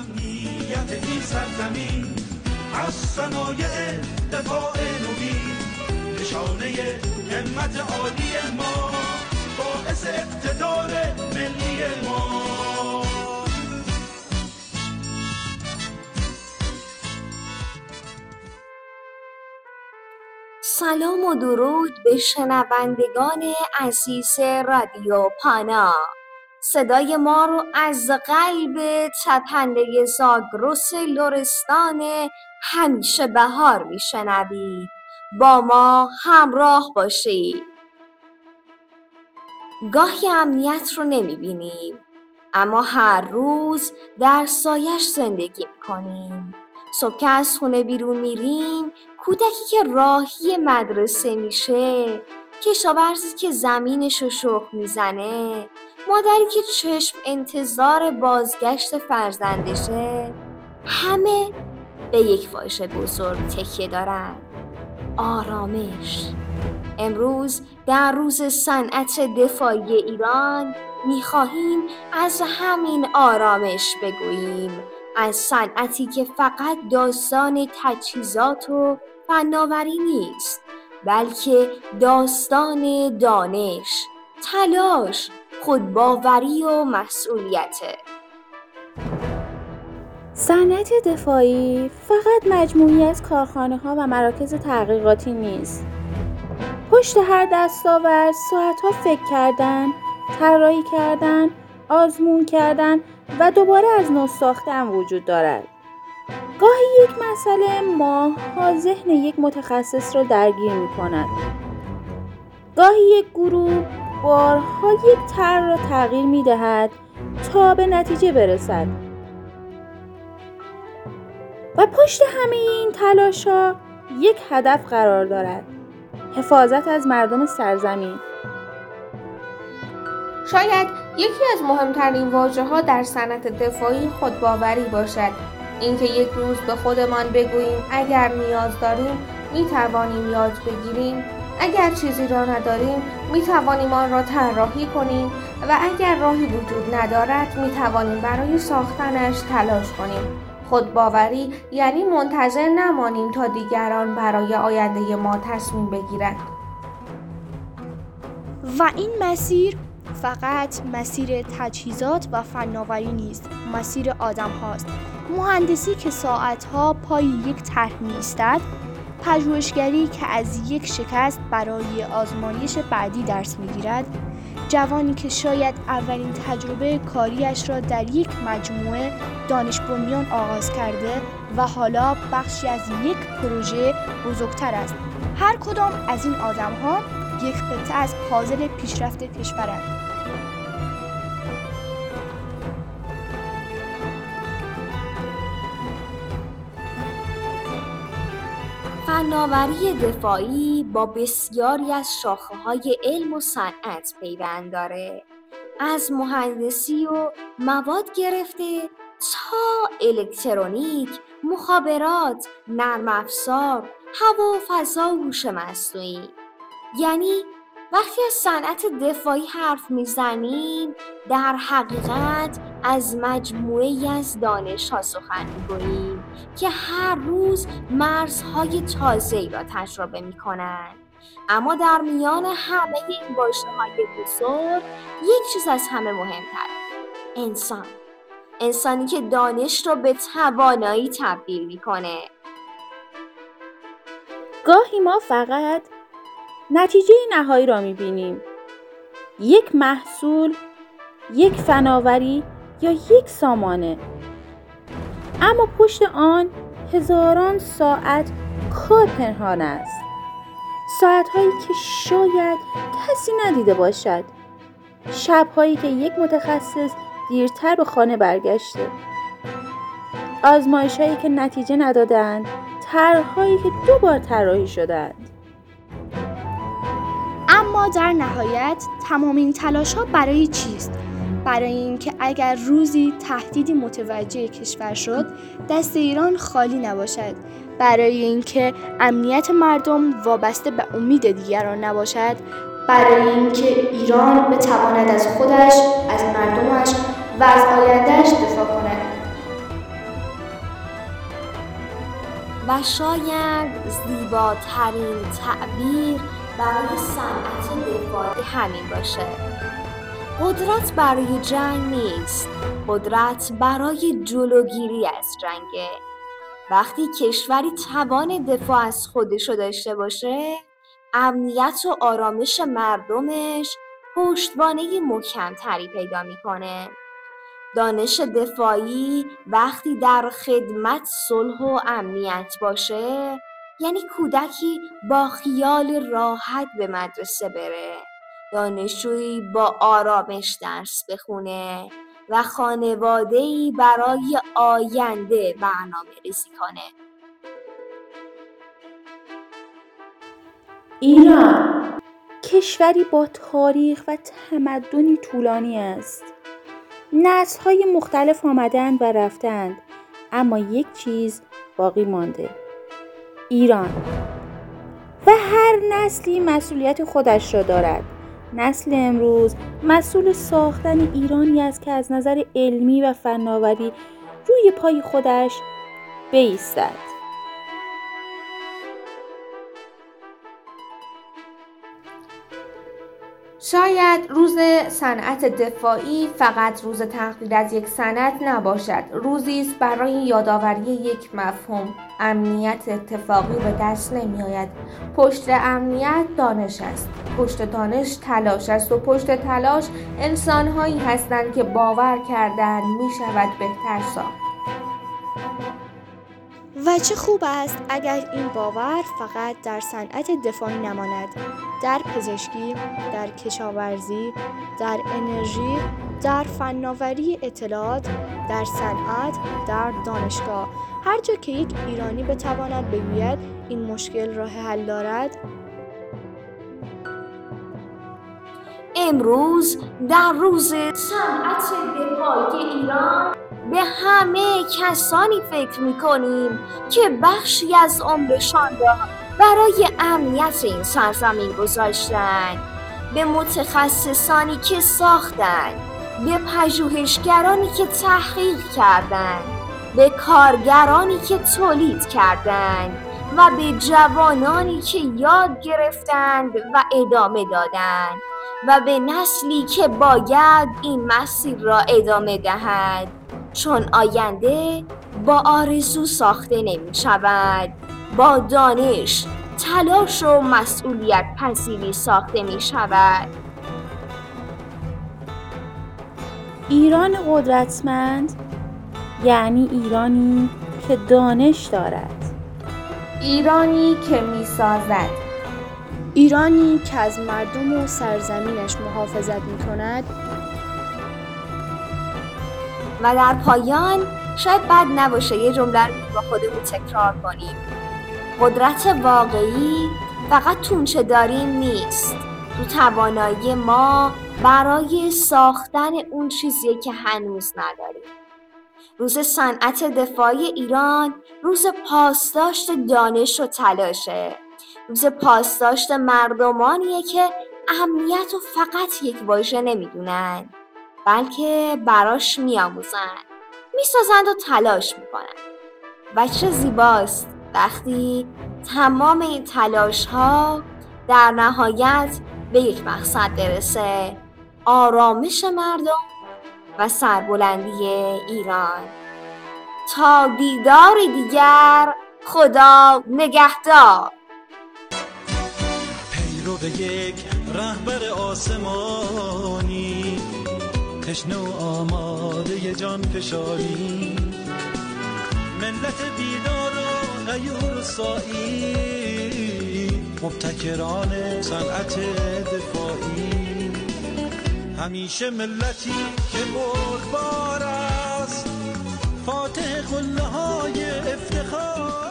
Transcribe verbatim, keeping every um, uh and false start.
امنیت این سرزمین از صنایع دفاع نوین، نشانه همت عالی ما، باعث اقتدار ملی ما. سلام و درود به شنوندگان عزیز رادیو پانا. صدای ما رو از قلب تپنده زاگرس لرستان همیشه بهار میشنوید. با ما همراه باشید. گاهی امنیت رو نمیبینیم، اما هر روز در سایش زندگی میکنیم. صبح که از خونه بیرون میریم، کودکی که راهی مدرسه میشه، کشاورزی که زمینش رو شخم میزنه، مادری که چشم انتظار بازگشت فرزندشه، همه به یک واژه بزرگ تکیه دارن: آرامش. امروز در روز صنعت دفاعی ایران می‌خواهیم از همین آرامش بگوییم، از صنعتی که فقط داستان تجهیزات و فناوری نیست، بلکه داستان دانش، تلاش، خودباوری و مسئولیته. صنعت دفاعی فقط مجموعی از کارخانه‌ها و مراکز تحقیقاتی نیست. پشت هر دستاورد ساعت‌ها فکر کردن، طراحی کردن، آزمون کردن و دوباره از نو ساختن وجود دارد. گاهی یک مسئله ماه‌ها ذهن یک متخصص را درگیر می‌کند. گاهی یک گروه بارها یک طرح را تغییر می‌دهد تا به نتیجه برسد. و پشت همه این تلاش‌ها یک هدف قرار دارد: حفاظت از مردم سرزمین. شاید یکی از مهمترین واژه‌ها در صنعت دفاعی خودباوری باشد. اینکه یک روز به خودمان بگوییم اگر نیاز داریم می‌توانیم یاد بگیریم، اگر چیزی را نداریم می‌توانیم آن را طراحی کنیم و اگر راهی وجود ندارد می‌توانیم برای ساختنش تلاش کنیم. خودباوری یعنی منتظر نمانیم تا دیگران برای آینده ما تصمیم بگیرند. و این مسیر فقط مسیر تجهیزات و فناوری نیست، مسیر آدم هاست. مهندسی که ساعتها پای یک طرح می‌ایستد، پژوهشگری که از یک شکست برای آزمایش بعدی درس می‌گیرد، جوانی که شاید اولین تجربه کاریش را در یک مجموعه دانش بنیان آغاز کرده و حالا بخشی از یک پروژه بزرگتر است. هر کدام از این آدم‌ها یک قطعه از پازل پیشرفت کشورند. فناوری دفاعی با بسیاری از شاخه‌های علم و صنعت پیوند داره. از مهندسی و مواد گرفته تا الکترونیک، مخابرات، نرم افزار، هوا و فضا و هوش مصنوعی. یعنی وقتی از صنعت دفاعی حرف میزنیم، در حقیقت از مجموعه‌ای از دانش‌ها سخن می‌گوییم که هر روز مرزهای تازه‌ای را تجربه می‌کنند. اما در میان همه این واژه‌های بزرگ، یک چیز از همه مهم‌تر: انسان. انسانی که دانش را به توانایی تبدیل می‌کنه. گاهی ما فقط نتیجه نهایی را می‌بینیم: یک محصول، یک فناوری یا یک سامانه. اما پشت آن هزاران ساعت کار پنهان است. ساعت‌هایی که شاید کسی ندیده باشد. شب‌هایی که یک متخصص دیرتر به خانه برگشته. آزمایش‌هایی که نتیجه ندادند. طرح‌هایی که دو بار طراحی شدند. اما در نهایت تمام این تلاش‌ها برای چیست؟ برای اینکه اگر روزی تهدیدی متوجه کشور شد، دست ایران خالی نباشد. برای اینکه امنیت مردم وابسته به امید دیگران نباشد. برای اینکه ایران بتواند از خودش، از مردمش و از آینده‌اش دفاع کند. و شاید زیباترین تعبیر برای صنعت دفاعی همین باشه. قدرت برای جنگ نیست، قدرت برای جلوگیری از جنگه. وقتی کشوری توان دفاع از خودشو داشته باشه، امنیت و آرامش مردمش پشتوانه محکم‌تری پیدا میکنه. دانش دفاعی وقتی در خدمت صلح و امنیت باشه، یعنی کودکی با خیال راحت به مدرسه بره، دانشجویی با آرامش درس بخونه و خانواده‌ای برای آینده برنامه ریزی کنه. ایران کشوری با تاریخ و تمدنی طولانی است. نسل‌های مختلف آمدند و رفتند، اما یک چیز باقی مانده: ایران. و هر نسلی مسئولیت خودش را دارد. نسل امروز مسئول ساختن ایرانی است که از نظر علمی و فناوری روی پای خودش بایستد. شاید روز صنعت دفاعی فقط روز تقدیر از یک صنعت نباشد، روزی است برای یادآوری یک مفهوم: امنیت اتفاقی به دست نمی آید. پشت امنیت دانش است، پشت دانش تلاش است و پشت تلاش انسان‌هایی هستند که باور کردند می شود بهتر ساخت. و چه خوب است اگر این باور فقط در صنعت دفاعی نماند، در پزشکی، در کشاورزی، در انرژی، در فناوری اطلاعات، در صنعت، در دانشگاه. هر جا که یک ایرانی بتواند بگوید این مشکل راه حل دارد. امروز در روز صنعت دفاعی ایران به همه کسانی فکر می‌کنیم که بخشی از عمرشان را برای امنیت این سرزمین گذاشتند، به متخصصانی که ساختند، به پژوهشگرانی که تحقیق کردند، به کارگرانی که تولید کردند و به جوانانی که یاد گرفتند و ادامه دادند و به نسلی که باید این مسیر را ادامه دهد، چون آینده با آرزو ساخته نمی شود، با دانش، تلاش و مسئولیت پذیری ساخته می شود. ایران قدرتمند یعنی ایرانی که دانش دارد، ایرانی که می سازد، ایرانی که از مردم و سرزمینش محافظت می کند. و در پایان شاید بد نباشه یه جمله رو با خودمون تکرار کنیم: قدرت واقعی فقط تونچه داریم نیست، تو توانایی ما برای ساختن اون چیزیه که هنوز نداریم. روز صنعت دفاعی ایران روز پاسداشت دانش و تلاشه، روز پاسداشت مردمانیه که امنیت رو فقط یک واژه نمیدونن، بلکه براش میآموزن، میسازند و تلاش میکنن. و چه زیباست وقتی تمام این تلاش ها در نهایت به یک مقصد برسه: آرامش مردم و سربلندی ایران. تا دیدار دیگر، خدا نگهدار. پیرو یک رهبر آسمانی، تشنه و آماده جان فشانی، ملت بیدار و غیور و سایی، مبتکران صنعت دفاعی. همیشه ملتی که بردبار است، فاتح قله های افتخار.